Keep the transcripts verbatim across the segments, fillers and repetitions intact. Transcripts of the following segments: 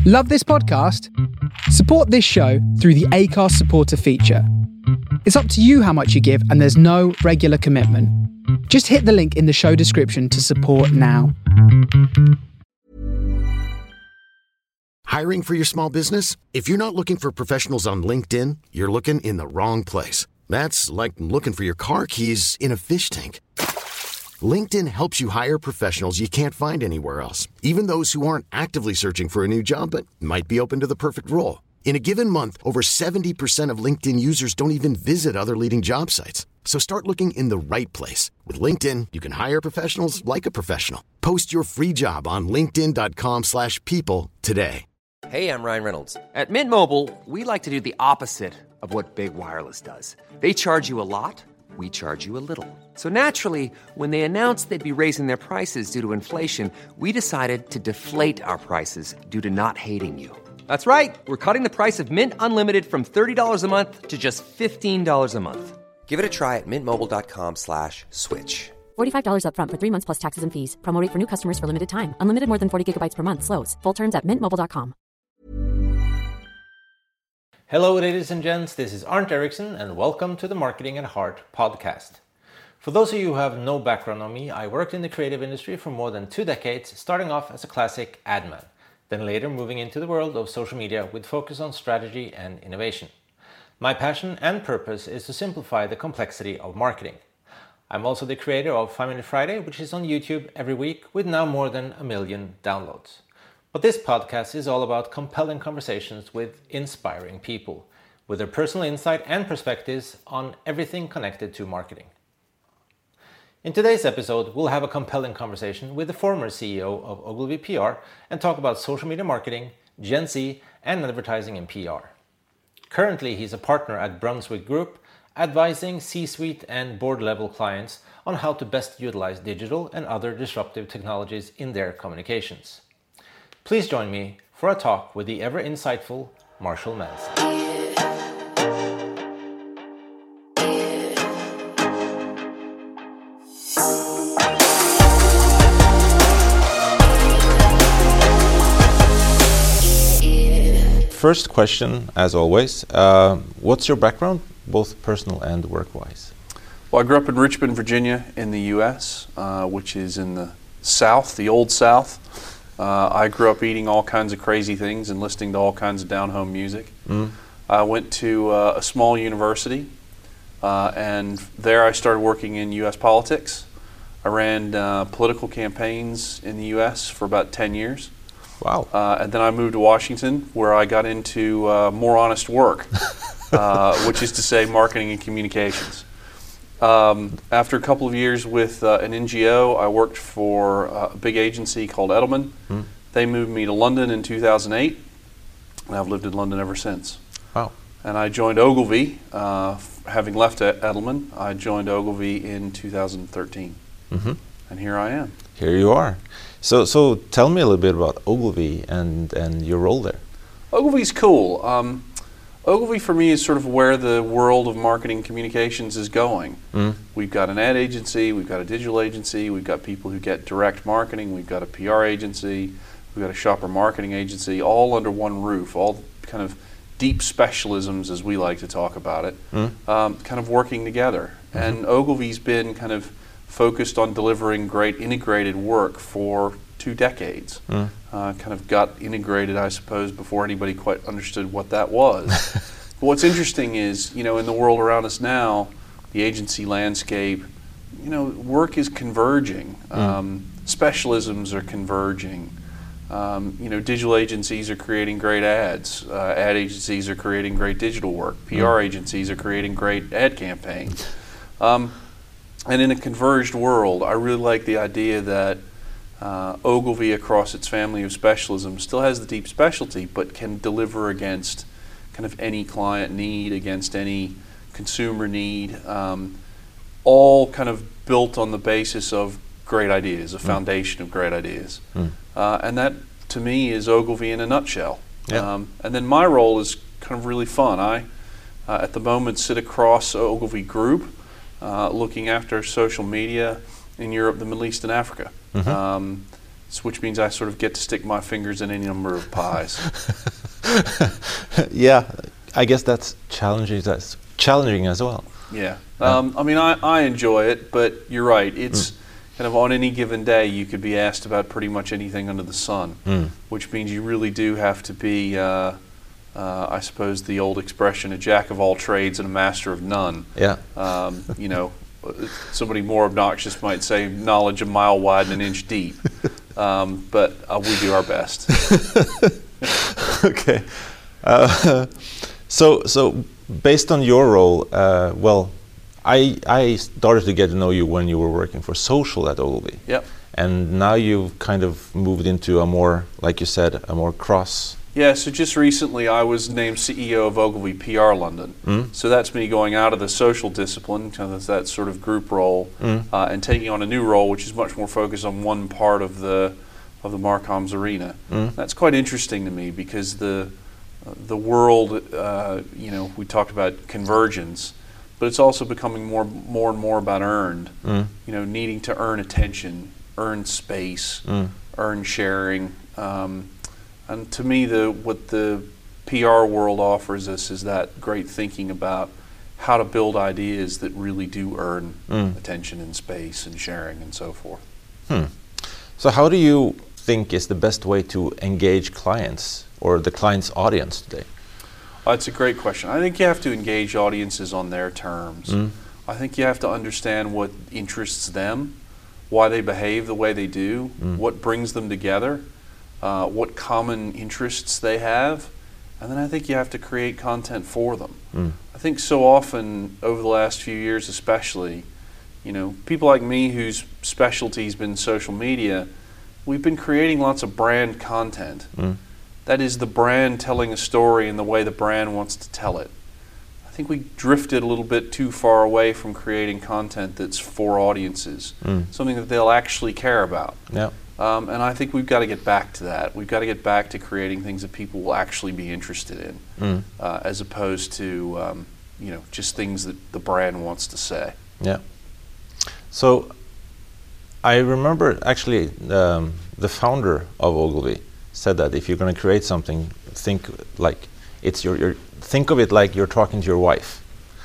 Love this podcast? Support this show through the Acast supporter feature. It's up to you how much you give, and there's no regular commitment. Just hit the link in the show description to support now. Hiring for your small business? If you're not looking for professionals on LinkedIn, you're looking in the wrong place. That's like looking for your car keys in a fish tank. LinkedIn helps you hire professionals you can't find anywhere else, even those who aren't actively searching for a new job but might be open to the perfect role. In a given month, over seventy percent of LinkedIn users don't even visit other leading job sites. So start looking in the right place. With LinkedIn, you can hire professionals like a professional. Post your free job on linkedin.com slash people today. Hey, I'm Ryan Reynolds. At Mint Mobile, we like to do the opposite of what Big Wireless does. They charge you a lot. We charge you a little. So naturally, when they announced they'd be raising their prices due to inflation, we decided to deflate our prices due to not hating you. That's right. We're cutting the price of Mint Unlimited from thirty dollars a month to just fifteen dollars a month. Give it a try at mintmobile.com slash switch. forty-five dollars up front for three months plus taxes and fees. Promo rate for new customers for limited time. Unlimited more than forty gigabytes per month. Slows full terms at mint mobile dot com. Hello ladies and gents, this is Arndt Eriksson and welcome to the Marketing at Heart podcast. For those of you who have no background on me, I worked in the creative industry for more than two decades, starting off as a classic ad man, then later moving into the world of social media with focus on strategy and innovation. My passion and purpose is to simplify the complexity of marketing. I'm also the creator of Five Minute Friday, which is on YouTube every week with now more than a million downloads. But this podcast is all about compelling conversations with inspiring people, with their personal insight and perspectives on everything connected to marketing. In today's episode, we'll have a compelling conversation with the former C E O of Ogilvy P R and talk about social media marketing, Gen Z, and advertising and P R. Currently, he's a partner at Brunswick Group, advising C-suite and board-level clients on how to best utilize digital and other disruptive technologies in their communications. Please join me for a talk with the ever-insightful Marshall Manson. First question, as always, uh, what's your background, both personal and work-wise? Well, I grew up in Richmond, Virginia in the U S, uh, which is in the South, the old South. Uh, I grew up eating all kinds of crazy things and listening to all kinds of down-home music. Mm. I went to uh, a small university, uh, and there I started working in U S politics. I ran uh, political campaigns in the U S for about ten years. Wow. Uh, and then I moved to Washington, where I got into uh, more honest work, uh, which is to say marketing and communications. Um, after a couple of years with uh, an N G O, I worked for uh, a big agency called Edelman. Hmm. They moved me to London in two thousand eight, and I've lived in London ever since. Wow. And I joined Ogilvy, uh, having left Edelman, I joined Ogilvy in two thousand thirteen. Mm-hmm. And here I am. Here you are. So so tell me a little bit about Ogilvy and, and your role there. Ogilvy's cool. Um, Ogilvy for me is sort of where the world of marketing communications is going. Mm. We've got an ad agency, we've got a digital agency, we've got people who get direct marketing, we've got a P R agency, we've got a shopper marketing agency, all under one roof, all kind of deep specialisms as we like to talk about it, mm. um, kind of working together. Mm-hmm. And Ogilvy's been kind of focused on delivering great integrated work for two decades. Mm. Uh, kind of got integrated, I suppose, before anybody quite understood what that was. But what's interesting is, you know, in the world around us now, the agency landscape, you know, work is converging. Mm. Um, specialisms are converging. Um, you know, digital agencies are creating great ads. Uh, ad agencies are creating great digital work. P R mm. agencies are creating great ad campaigns. Um, and in a converged world, I really like the idea that Uh, Ogilvy, across its family of specialisms, still has the deep specialty, but can deliver against kind of any client need, against any consumer need, um, all kind of built on the basis of great ideas, a foundation mm. of great ideas. Mm. Uh, and that, to me, is Ogilvy in a nutshell. Yeah. Um, and then my role is kind of really fun. I, uh, at the moment, sit across Ogilvy Group, uh, looking after social media in Europe, the Middle East, and Africa. Mm-hmm. Um, which means I sort of get to stick my fingers in any number of pies. Yeah, I guess that's challenging. That's challenging as well. Yeah, um, I mean, I, I enjoy it, but you're right. It's mm. kind of on any given day, you could be asked about pretty much anything under the sun, mm. which means you really do have to be, uh, uh, I suppose, the old expression, a jack of all trades and a master of none. Yeah. Um, you know, somebody more obnoxious might say knowledge a mile wide and an inch deep, um, but uh, we do our best. Okay. Uh, so, so based on your role, uh, well, I I started to get to know you when you were working for social at Ogilvy. Yep. And now you've kind of moved into a more, like you said, a more cross. Yeah, so just recently I was named C E O of Ogilvy P R London. Mm. So that's me going out of the social discipline, kind of that sort of group role, mm. uh, and taking on a new role which is much more focused on one part of the of the Marcoms arena. Mm. That's quite interesting to me because the uh, the world, uh, you know, we talked about convergence, but it's also becoming more more and more about earned. Mm. You know, needing to earn attention, earn space, mm. earn sharing. Um, And to me, the what the P R world offers us is that great thinking about how to build ideas that really do earn mm. attention and space and sharing and so forth. Hmm. So how do you think is the best way to engage clients or the client's audience today? That's a great question. I think you have to engage audiences on their terms. Mm. I think you have to understand what interests them, why they behave the way they do, mm. what brings them together. Uh, what common interests they have, and then I think you have to create content for them. Mm. I think so often over the last few years especially, you know, people like me whose specialty has been social media, we've been creating lots of brand content. Mm. That is the brand telling a story in the way the brand wants to tell it. I think we drifted a little bit too far away from creating content that's for audiences, mm. something that they'll actually care about. Yeah. Um, and I think we've got to get back to that. We've got to get back to creating things that people will actually be interested in, mm. uh, as opposed to um, you know, just things that the brand wants to say. Yeah. So I remember actually um, the founder of Ogilvy said that if you're going to create something, think like it's your, your think of it like you're talking to your wife.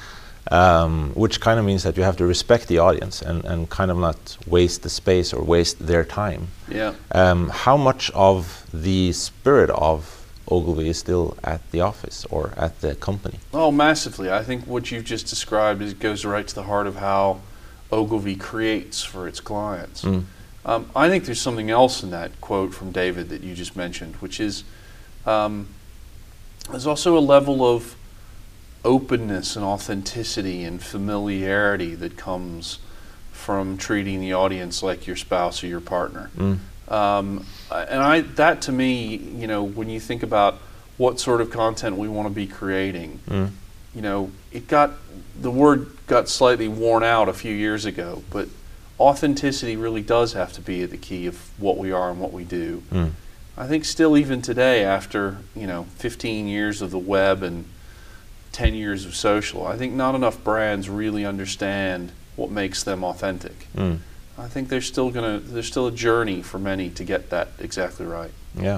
Um, which kind of means that you have to respect the audience and, and kind of not waste the space or waste their time. Yeah. Um, how much of the spirit of Ogilvy is still at the office or at the company? Oh, massively. I think what you've just described is, goes right to the heart of how Ogilvy creates for its clients. Mm. Um, I think there's something else in that quote from David that you just mentioned, which is um, there's also a level of openness and authenticity and familiarity that comes from treating the audience like your spouse or your partner. Mm. Um, and I, that to me, you know, when you think about what sort of content we want to be creating, mm. you know, it got, the word got slightly worn out a few years ago, but authenticity really does have to be at the key of what we are and what we do. Mm. I think still even today, after, you know, fifteen years of the web and ten years of social, I think not enough brands really understand what makes them authentic. Mm. I think there's still gonna there's still a journey for many to get that exactly right. Yeah.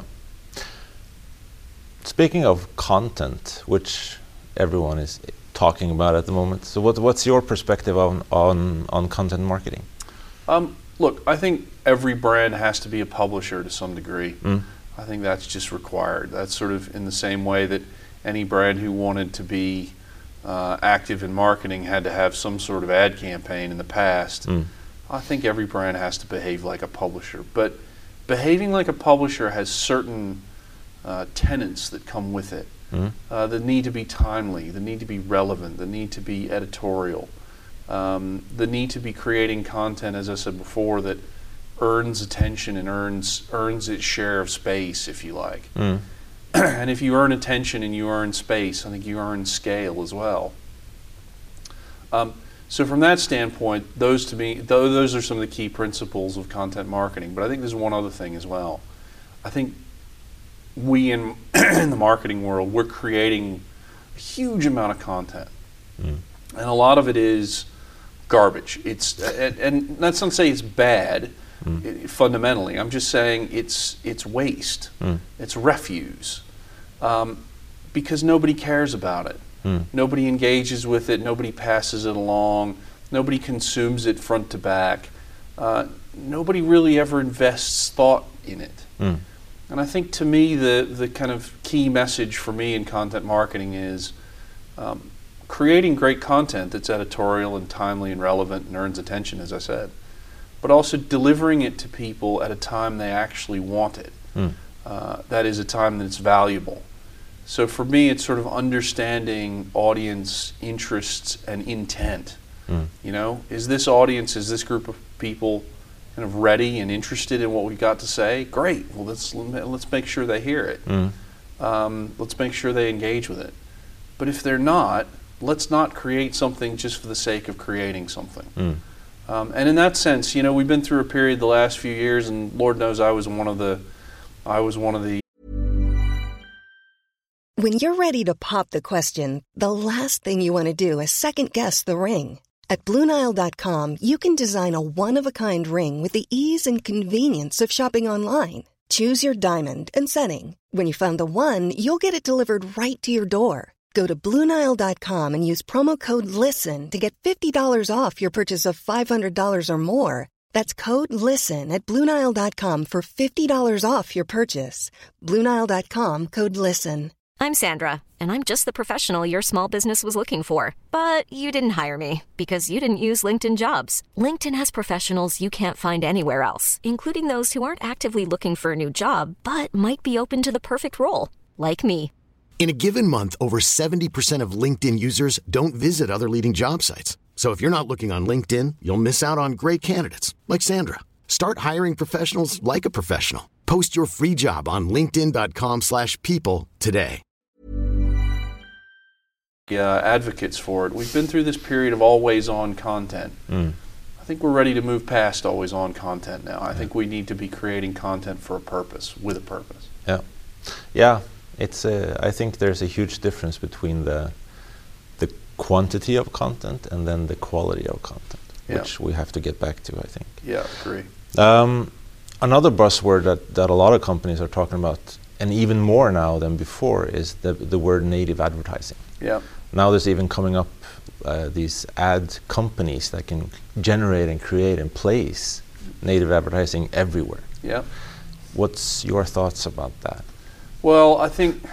Speaking of content, which everyone is talking about at the moment, so what what's your perspective on on, on content marketing? Um, look, I think every brand has to be a publisher to some degree. Mm. I think that's just required. That's sort of in the same way that any brand who wanted to be uh, active in marketing had to have some sort of ad campaign in the past. Mm. I think every brand has to behave like a publisher. But behaving like a publisher has certain uh, tenets that come with it. Mm. Uh, the need to be timely, the need to be relevant, the need to be editorial, um, the need to be creating content, as I said before, that earns attention and earns earns its share of space, if you like. Mm. And if you earn attention and you earn space, I think you earn scale as well. Um, so from that standpoint, those to me, th those are some of the key principles of content marketing. But I think there's one other thing as well. I think we in, in the marketing world, we're creating a huge amount of content. Mm. And a lot of it is garbage. It's and, and that's not to say it's bad, mm. it, fundamentally. I'm just saying it's it's waste. Mm. It's refuse. Um, because nobody cares about it. Mm. Nobody engages with it. Nobody passes it along. Nobody consumes it front to back. Uh, nobody really ever invests thought in it. Mm. And I think to me the, the kind of key message for me in content marketing is um, creating great content that's editorial and timely and relevant and earns attention, as I said, but also delivering it to people at a time they actually want it. Mm. Uh, that is a time that's valuable. So for me, it's sort of understanding audience interests and intent. Mm. You know, is this audience, is this group of people kind of ready and interested in what we've got to say? Great. Well, let's let's make sure they hear it. Mm. Um, let's make sure they engage with it. But if they're not, let's not create something just for the sake of creating something. Mm. Um, and in that sense, you know, we've been through a period the last few years, and Lord knows I was one of the, I was one of the. When you're ready to pop the question, the last thing you want to do is second guess the ring. At Blue Nile dot com, you can design a one-of-a-kind ring with the ease and convenience of shopping online. Choose your diamond and setting. When you find the one, you'll get it delivered right to your door. Go to Blue Nile dot com and use promo code LISTEN to get fifty dollars off your purchase of five hundred dollars or more. That's code LISTEN at Blue Nile dot com for fifty dollars off your purchase. Blue Nile dot com, code LISTEN. I'm Sandra, and I'm just the professional your small business was looking for. But you didn't hire me because you didn't use LinkedIn Jobs. LinkedIn has professionals you can't find anywhere else, including those who aren't actively looking for a new job, but might be open to the perfect role, like me. In a given month, over seventy percent of LinkedIn users don't visit other leading job sites. So if you're not looking on LinkedIn, you'll miss out on great candidates like Sandra. Start hiring professionals like a professional. Post your free job on linkedin dot com slash people today. Uh, advocates for it. We've been through this period of always-on content. Mm. I think we're ready to move past always-on content now. I yeah. think we need to be creating content for a purpose, with a purpose. Yeah, yeah. It's. A, I think there's a huge difference between the the quantity of content and then the quality of content, yeah. which we have to get back to. I think. Yeah, agree. Um, another buzzword that, that a lot of companies are talking about, and even more now than before, is the the word native advertising. Yeah. Now there's even coming up uh, these ad companies that can generate and create and place native advertising everywhere. Yeah. What's your thoughts about that? Well, I think,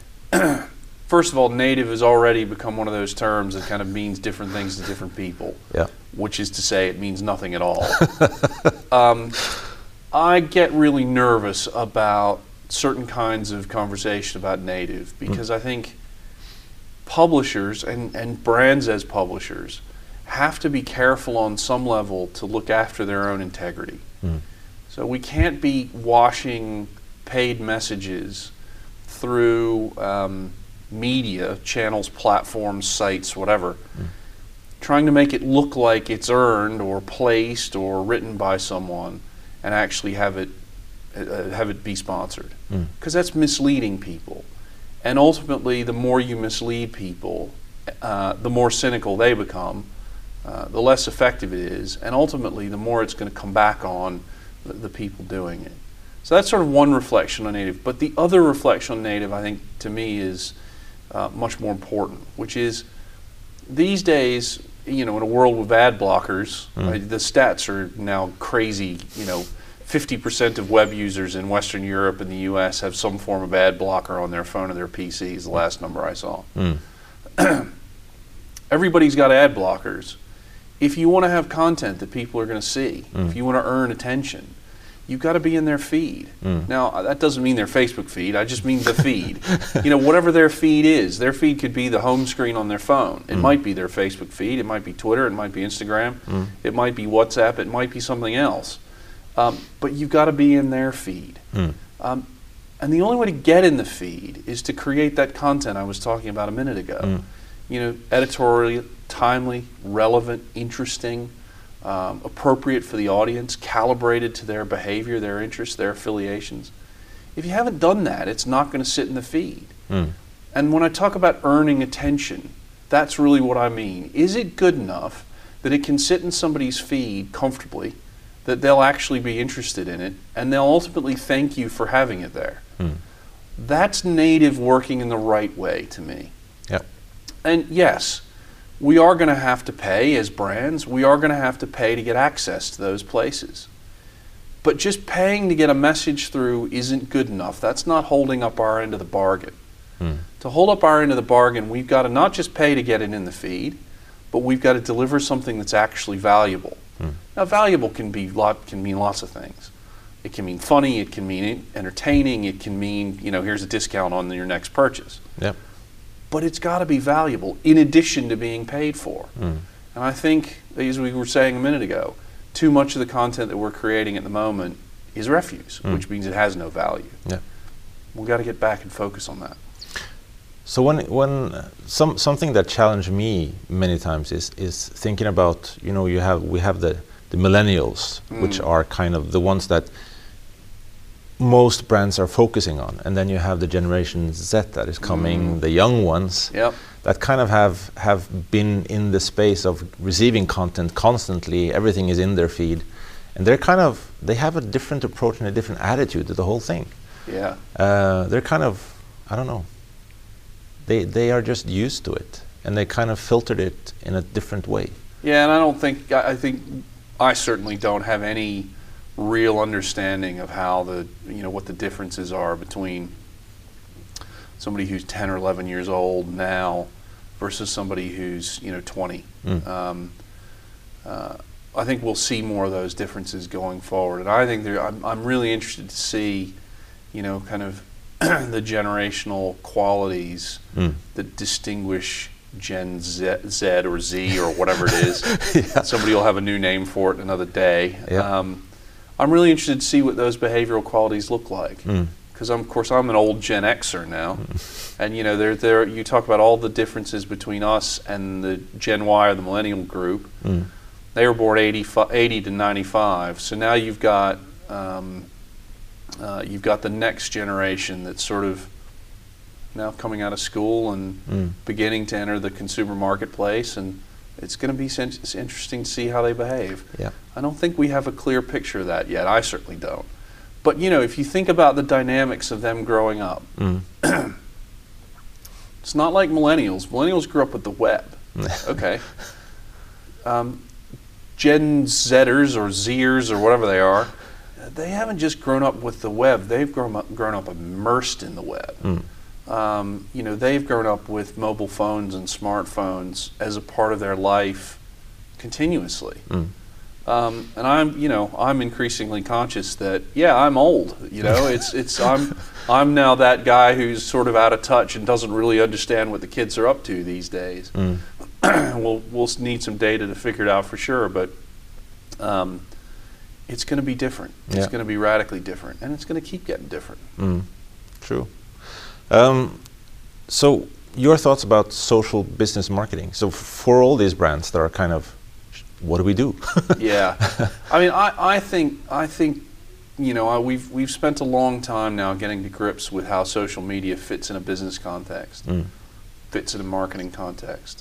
first of all, native has already become one of those terms that kind of means different things to different people. Yeah. Which is to say it means nothing at all. um, I get really nervous about certain kinds of conversation about native because mm. I think publishers and, and brands as publishers have to be careful on some level to look after their own integrity. Mm. So we can't be washing paid messages through um, media, channels, platforms, sites, whatever, mm. trying to make it look like it's earned or placed or written by someone and actually have it uh, have it be sponsored. Because mm. that's misleading people. And ultimately, the more you mislead people, uh, the more cynical they become, uh, the less effective it is, and ultimately, the more it's going to come back on the, the people doing it. So that's sort of one reflection on native. But the other reflection on native, I think, to me, is uh, much more important, which is these days, you know, in a world with ad blockers, mm. right, the stats are now crazy, you know, fifty percent of web users in Western Europe and the U S have some form of ad blocker on their phone or their P Cs, the last number I saw. Mm. Everybody's got ad blockers. If you want to have content that people are going to see, mm. if you want to earn attention, you've got to be in their feed. Mm. Now, that doesn't mean their Facebook feed, I just mean the feed. You know, whatever their feed is, their feed could be the home screen on their phone. It mm. might be their Facebook feed, it might be Twitter, it might be Instagram, mm. it might be WhatsApp, it might be something else. Um, but you've got to be in their feed. Mm. Um, and the only way to get in the feed is to create that content I was talking about a minute ago. Mm. You know, editorially, timely, relevant, interesting, um, appropriate for the audience, calibrated to their behavior, their interests, their affiliations. If you haven't done that, it's not going to sit in the feed. Mm. And when I talk about earning attention, that's really what I mean. Is it good enough that it can sit in somebody's feed comfortably, that they'll actually be interested in it, and they'll ultimately thank you for having it there. Mm. That's native working in the right way to me. Yep. And yes, we are going to have to pay as brands. We are going to have to pay to get access to those places. But just paying to get a message through isn't good enough. That's not holding up our end of the bargain. Mm. To hold up our end of the bargain, we've got to not just pay to get it in the feed, but we've got to deliver something that's actually valuable. Mm. Now, valuable can be lot can mean lots of things. It can mean funny. It can mean entertaining. It can mean, you know, here's a discount on your next purchase. Yep. But it's got to be valuable in addition to being paid for. Mm. And I think, as we were saying a minute ago, too much of the content that we're creating at the moment is refuse, Mm. which means it has no value. Yeah. We've got to get back and focus on that. So when when uh, some something that challenged me many times is is thinking about, you know, you have we have the the millennials, Mm. which are kind of the ones that most brands are focusing on, and then you have the Generation Z that is coming, Mm. the young ones Yep. that kind of have have been in the space of receiving content constantly. Everything is in their feed, and they're kind of they have a different approach and a different attitude to the whole thing. Yeah. Uh, they're kind of, I don't know. They they are just used to it, and they kind of filtered it in a different way. Yeah, and I don't think I, I think I certainly don't have any real understanding of how the you know what the differences are between somebody who's ten or eleven years old now versus somebody who's you know twenty. Mm. Um, uh, I think we'll see more of those differences going forward, and I think there, I'm I'm really interested to see, you know, kind of the generational qualities Mm. that distinguish Gen Z, Z or Z or whatever it is. Yeah. Somebody will have a new name for it another day. Yeah. Um, I'm really interested to see what those behavioral qualities look like. Mm. Because I'm, of course, I'm an old Gen Xer now, and you know, there, there. You talk about all the differences between us and the Gen Y or the Millennial group. Mm. They were born eighty, eighty to ninety-five, so now you've got um, uh, you've got the next generation that's sort of now coming out of school and Mm. beginning to enter the consumer marketplace, and it's going to be sen- it's interesting to see how they behave. Yeah. I don't think we have a clear picture of that yet. I certainly don't. But you know, if you think about the dynamics of them growing up, Mm. it's not like millennials. Millennials grew up with the web. Okay. Um, Gen Zers or Zers or whatever they are, they haven't just grown up with the web. They've grown up, grown up immersed in the web. Mm. Um, you know, they've grown up with mobile phones and smartphones as a part of their life continuously. Mm. Um, and I'm, you know, I'm increasingly conscious that, yeah, I'm old. You know, it's, it's, I'm, I'm now that guy who's sort of out of touch and doesn't really understand what the kids are up to these days. Mm. we'll, we'll need some data to figure it out for sure, but um, it's going to be different. It's Yeah. going to be radically different, and it's going to keep getting different. Mm. True. Um, so your thoughts about social business marketing. So f- for all these brands that are kind of, what do we do? Yeah, I mean, I, I think I think you know I, we've we've spent a long time now getting to grips with how social media fits in a business context, Mm. fits in a marketing context.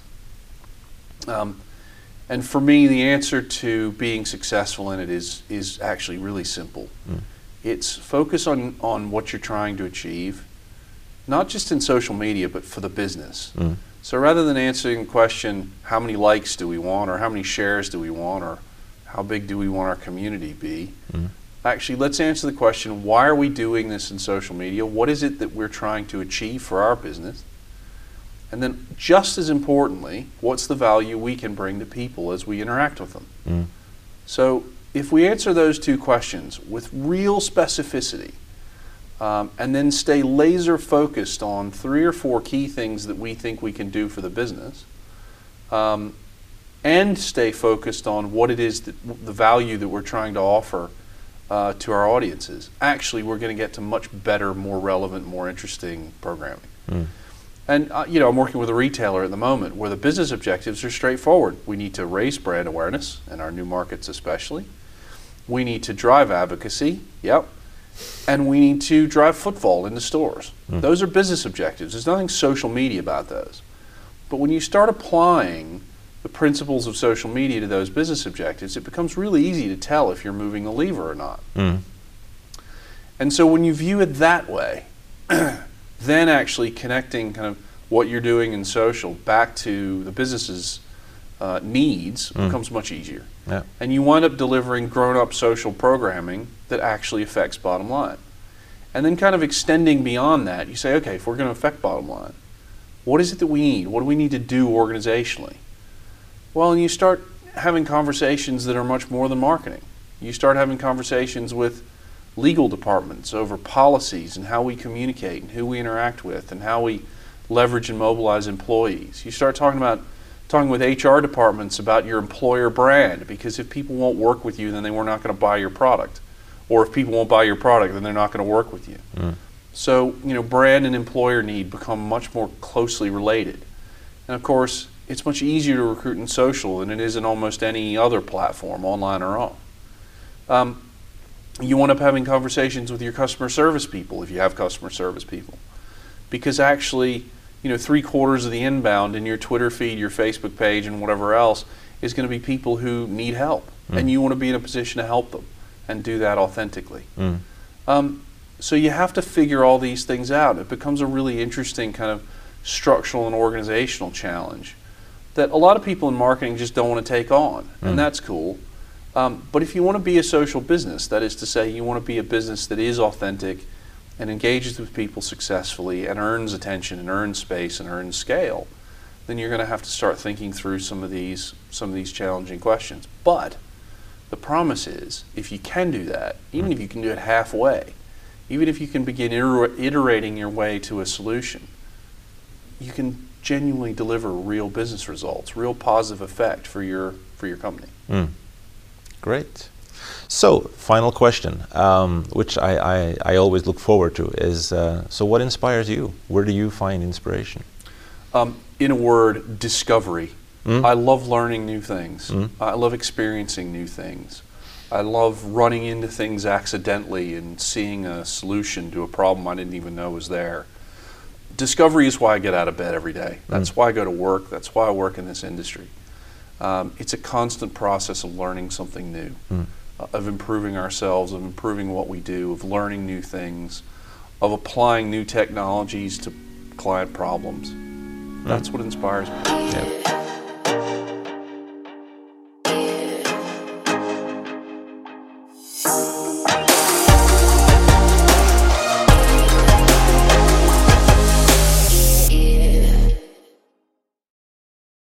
Um, and for me, the answer to being successful in it is is actually really simple. Mm. It's focus on on what you're trying to achieve, not just in social media, but for the business. Mm. So rather than answering the question, how many likes do we want, or how many shares do we want, or how big do we want our community to be, Mm. actually let's answer the question, why are we doing this in social media? What is it that we're trying to achieve for our business? And then just as importantly, what's the value we can bring to people as we interact with them? Mm. So if we answer those two questions with real specificity, Um, and then stay laser focused on three or four key things that we think we can do for the business, um, and stay focused on what it is that the value that we're trying to offer uh, to our audiences, actually we're going to get to much better, more relevant, more interesting programming. Mm. And uh, you know, I'm working with a retailer at the moment where the business objectives are straightforward. We need to raise brand awareness in our new markets especially. We need to drive advocacy. Yep. And we need to drive footfall into stores. Mm. Those are business objectives. There's nothing social media about those. But when you start applying the principles of social media to those business objectives, it becomes really easy to tell if you're moving the lever or not. Mm. And so when you view it that way, then actually connecting kind of what you're doing in social back to the business's uh, needs mm. becomes much easier. Yeah. And you wind up delivering grown-up social programming that actually affects bottom line. And then kind of extending beyond that, you say, okay, if we're going to affect bottom line, what is it that we need? What do we need to do organizationally? Well, and you start having conversations that are much more than marketing. You start having conversations with legal departments over policies and how we communicate and who we interact with and how we leverage and mobilize employees. You start talking about talking with H R departments about your employer brand, because if people won't work with you, then they were not going to buy your product. Or if people won't buy your product, then they're not going to work with you. Mm. So, you know, brand and employer need become much more closely related. And of course, it's much easier to recruit in social than it is in almost any other platform, online or off. Um, you wind up having conversations with your customer service people, if you have customer service people, because actually, you know, three quarters of the inbound in your Twitter feed, your Facebook page, and whatever else is going to be people who need help, mm. and you want to be in a position to help them and do that authentically. Mm. Um, so you have to figure all these things out. It becomes a really interesting kind of structural and organizational challenge that a lot of people in marketing just don't want to take on, mm. and that's cool. Um, but if you want to be a social business, that is to say you want to be a business that is authentic and engages with people successfully and earns attention and earns space and earns scale, then you're going to have to start thinking through some of these some of these challenging questions. But the promise is, if you can do that, even if you can do it halfway, even if you can begin iter- iterating your way to a solution, you can genuinely deliver real business results, real positive effect for your for your company. Mm. Great. So, final question, um, which I, I, I always look forward to, is uh, so what inspires you? Where do you find inspiration? Um, in a word, discovery. Mm. I love learning new things. Mm. I love experiencing new things. I love running into things accidentally and seeing a solution to a problem I didn't even know was there. Discovery is why I get out of bed every day. That's mm. why I go to work. That's why I work in this industry. Um, it's a constant process of learning something new, mm. uh, of improving ourselves, of improving what we do, of learning new things, of applying new technologies to client problems. Mm. That's what inspires me. Yeah.